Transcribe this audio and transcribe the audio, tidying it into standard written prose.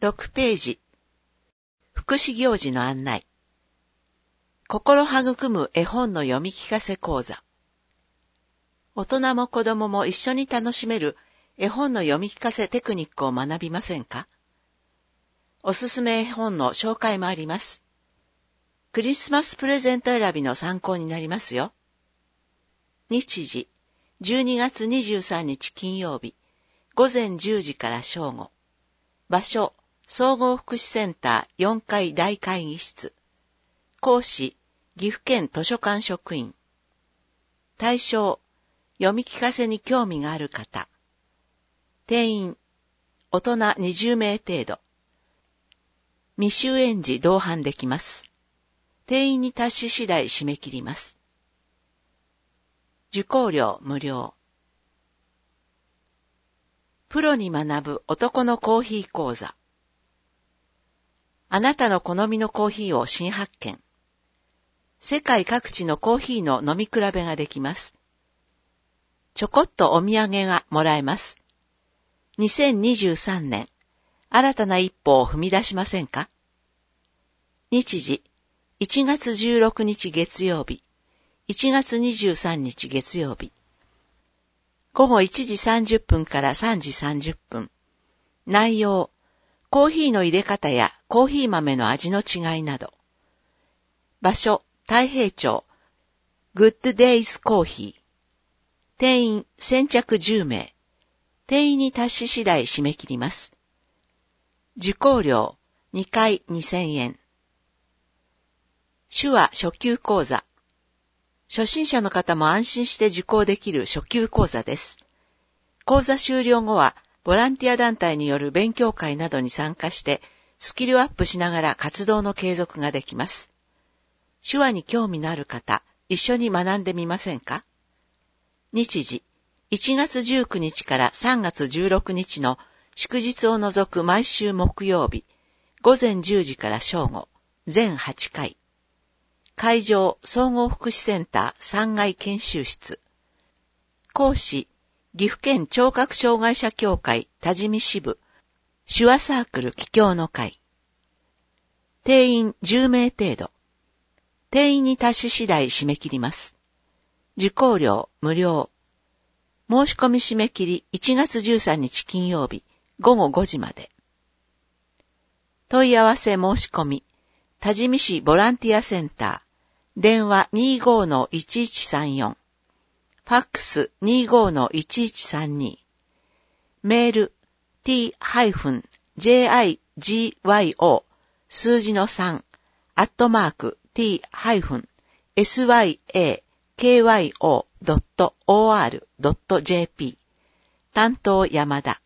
6ページ。福祉行事の案内。心育む絵本の読み聞かせ講座。大人も子供も一緒に楽しめる絵本の読み聞かせテクニックを学びませんか？おすすめ絵本の紹介もあります。クリスマスプレゼント選びの参考になりますよ。日時、12月23日金曜日、午前10時から正午。場所、総合福祉センター4階大会議室。講師、岐阜県図書館職員。対象、読み聞かせに興味がある方。定員、大人20名程度。未就園児同伴できます。定員に達し次第締め切ります。受講料無料。プロに学ぶ男のコーヒー講座。あなたの好みのコーヒーを新発見。世界各地のコーヒーの飲み比べができます。ちょこっとお土産がもらえます。2023年、新たな一歩を踏み出しませんか？日時、1月16日月曜日、1月23日月曜日。午後1時30分から3時30分。内容、コーヒーの入れ方やコーヒー豆の味の違いなど。場所、太平町、グッドデイズコーヒー。定員、先着10名。定員に達し次第締め切ります。受講料、2回2000円。手話初級講座。初心者の方も安心して受講できる初級講座です。講座終了後は、ボランティア団体による勉強会などに参加して、スキルアップしながら活動の継続ができます。手話に興味のある方、一緒に学んでみませんか？日時、1月19日から3月16日の祝日を除く毎週木曜日、午前10時から正午、全8回。会場、総合福祉センター3階研修室。講師、岐阜県聴覚障害者協会多治見支部、手話サークル帰郷の会。定員10名程度。定員に達し次第締め切ります。受講料無料。申し込み締め切り1月13日金曜日午後5時まで。問い合わせ申し込み、多治見市ボランティアセンター、電話 25-1134、ファックス 25-1132、メール t-jigyo 数字の3、t-syakyo.or.jp 担当山田